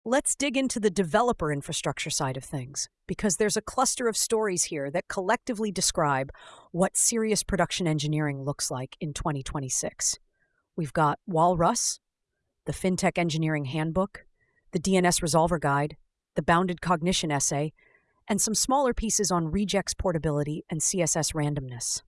Let's dig into the developer infrastructure side of things, because there's a cluster of stories here that collectively describe what serious production engineering looks like in 2026. We've got Walrus, the FinTech Engineering Handbook, the DNS Resolver Guide, the Bounded Cognition Essay, and some smaller pieces on regex portability and CSS randomness.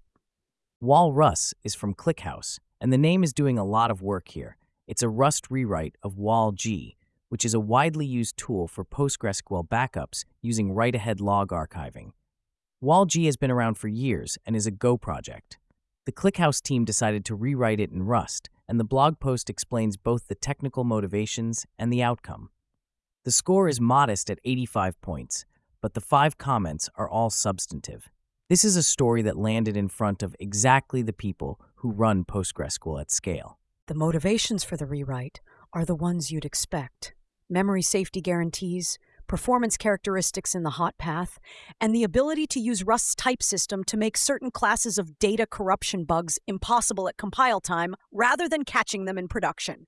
Walrus is from ClickHouse, and the name is doing a lot of work here. It's a Rust rewrite of WalG, which is a widely used tool for PostgreSQL backups using write-ahead log archiving. WalG has been around for years and is a Go project. The ClickHouse team decided to rewrite it in Rust, and the blog post explains both the technical motivations and the outcome. The score is modest at 85 points, but the 5 comments are all substantive. This is a story that landed in front of exactly the people who run PostgreSQL at scale. The motivations for the rewrite are the ones you'd expect: memory safety guarantees, performance characteristics in the hot path, and the ability to use Rust's type system to make certain classes of data corruption bugs impossible at compile time rather than catching them in production.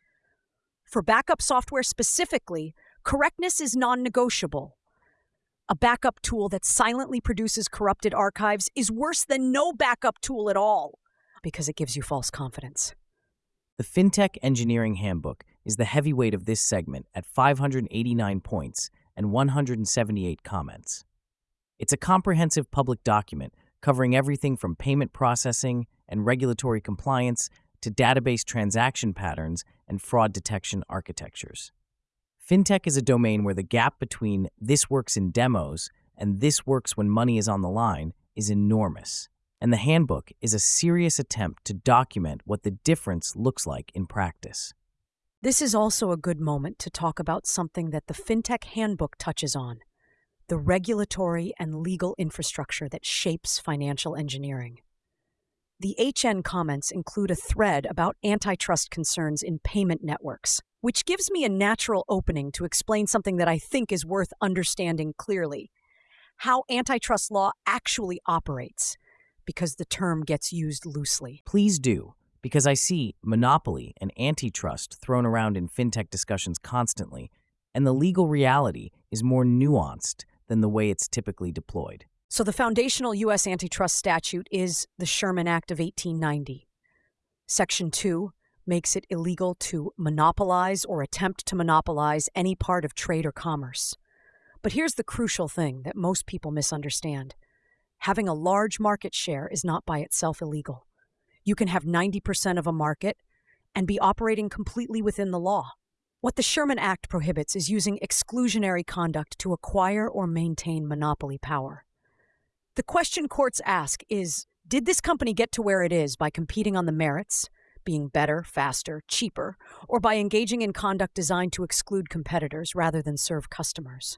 For backup software specifically, correctness is non-negotiable. A backup tool that silently produces corrupted archives is worse than no backup tool at all, because it gives you false confidence. The FinTech Engineering Handbook is the heavyweight of this segment at 589 points and 178 comments. It's a comprehensive public document covering everything from payment processing and regulatory compliance to database transaction patterns and fraud detection architectures. FinTech is a domain where the gap between this works in demos and this works when money is on the line is enormous, and the handbook is a serious attempt to document what the difference looks like in practice. This is also a good moment to talk about something that the FinTech Handbook touches on: the regulatory and legal infrastructure that shapes financial engineering. The HN comments include a thread about antitrust concerns in payment networks, which gives me a natural opening to explain something that I think is worth understanding clearly: how antitrust law actually operates, because the term gets used loosely. Please do, because I see monopoly and antitrust thrown around in FinTech discussions constantly, and the legal reality is more nuanced than the way it's typically deployed. So the foundational U.S. antitrust statute is the Sherman Act of 1890. Section 2 makes it illegal to monopolize or attempt to monopolize any part of trade or commerce. But here's the crucial thing that most people misunderstand. Having a large market share is not by itself illegal. You can have 90% of a market and be operating completely within the law. What the Sherman Act prohibits is using exclusionary conduct to acquire or maintain monopoly power. The question courts ask is, did this company get to where it is by competing on the merits, being better, faster, cheaper, or by engaging in conduct designed to exclude competitors rather than serve customers?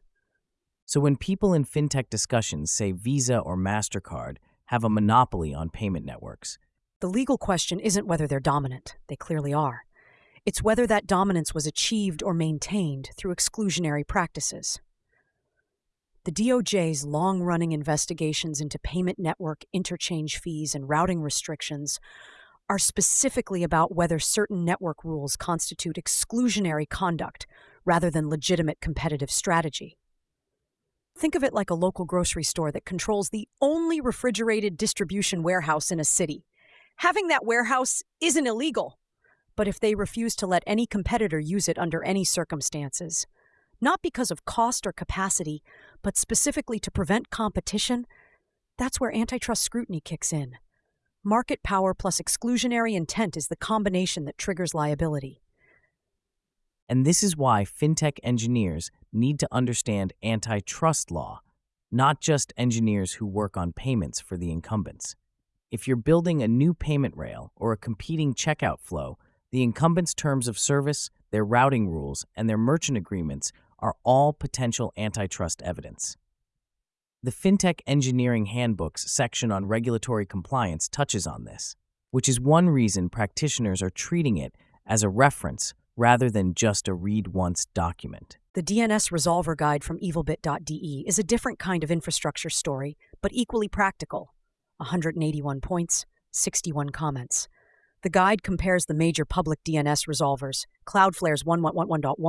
So when people in FinTech discussions say Visa or MasterCard have a monopoly on payment networks, the legal question isn't whether they're dominant. They clearly are. It's whether that dominance was achieved or maintained through exclusionary practices. The DOJ's long-running investigations into payment network interchange fees and routing restrictions are specifically about whether certain network rules constitute exclusionary conduct rather than legitimate competitive strategy. Think of it like a local grocery store that controls the only refrigerated distribution warehouse in a city. Having that warehouse isn't illegal, but if they refuse to let any competitor use it under any circumstances, not because of cost or capacity, but specifically to prevent competition, that's where antitrust scrutiny kicks in. Market power plus exclusionary intent is the combination that triggers liability. And this is why FinTech engineers need to understand antitrust law, not just engineers who work on payments for the incumbents. If you're building a new payment rail or a competing checkout flow, the incumbents' terms of service, their routing rules, and their merchant agreements are all potential antitrust evidence. The FinTech Engineering Handbook's section on regulatory compliance touches on this, which is one reason practitioners are treating it as a reference rather than just a read-once document. The DNS Resolver Guide from evilbit.de is a different kind of infrastructure story, but equally practical. 181 points, 61 comments. The guide compares the major public DNS resolvers, Cloudflare's 1.1.1.1,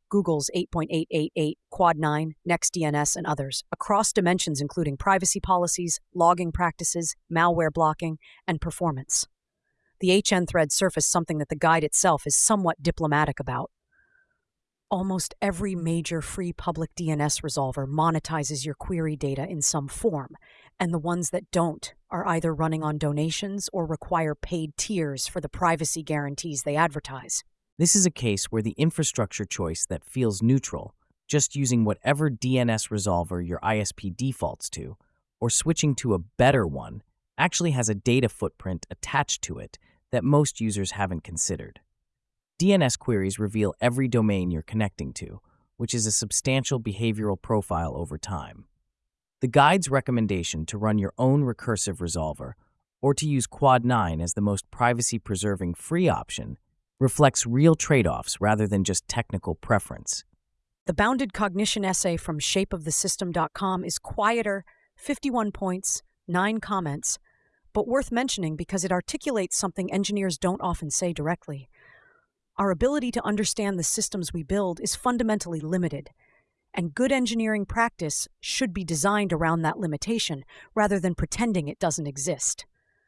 Google's 8.888, Quad 9, NextDNS, and others, across dimensions including privacy policies, logging practices, malware blocking, and performance. The HN thread surfaced something that the guide itself is somewhat diplomatic about. Almost every major free public DNS resolver monetizes your query data in some form, and the ones that don't are either running on donations or require paid tiers for the privacy guarantees they advertise. This is a case where the infrastructure choice that feels neutral, just using whatever DNS resolver your ISP defaults to, or switching to a better one, actually has a data footprint attached to it that most users haven't considered. DNS queries reveal every domain you're connecting to, which is a substantial behavioral profile over time. The guide's recommendation to run your own recursive resolver, or to use Quad 9 as the most privacy-preserving free option, reflects real trade-offs rather than just technical preference. The bounded cognition essay from shapeofthesystem.com is quieter, 51 points, 9 comments, but worth mentioning because it articulates something engineers don't often say directly. Our ability to understand the systems we build is fundamentally limited, and good engineering practice should be designed around that limitation rather than pretending it doesn't exist.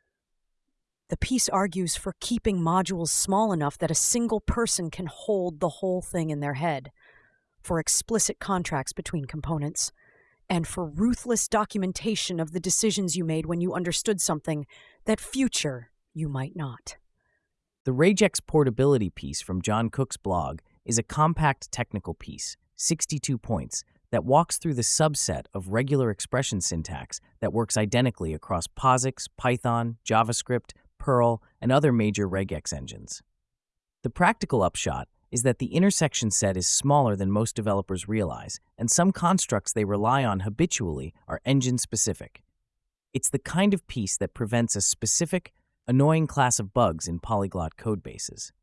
The piece argues for keeping modules small enough that a single person can hold the whole thing in their head, for explicit contracts between components, and for ruthless documentation of the decisions you made when you understood something that future you might not. The regex portability piece from John Cook's blog is a compact technical piece, 62 points, that walks through the subset of regular expression syntax that works identically across POSIX, Python, JavaScript, Perl, and other major regex engines. The practical upshot is that the intersection set is smaller than most developers realize, and some constructs they rely on habitually are engine-specific. It's the kind of piece that prevents a specific, annoying class of bugs in polyglot codebases.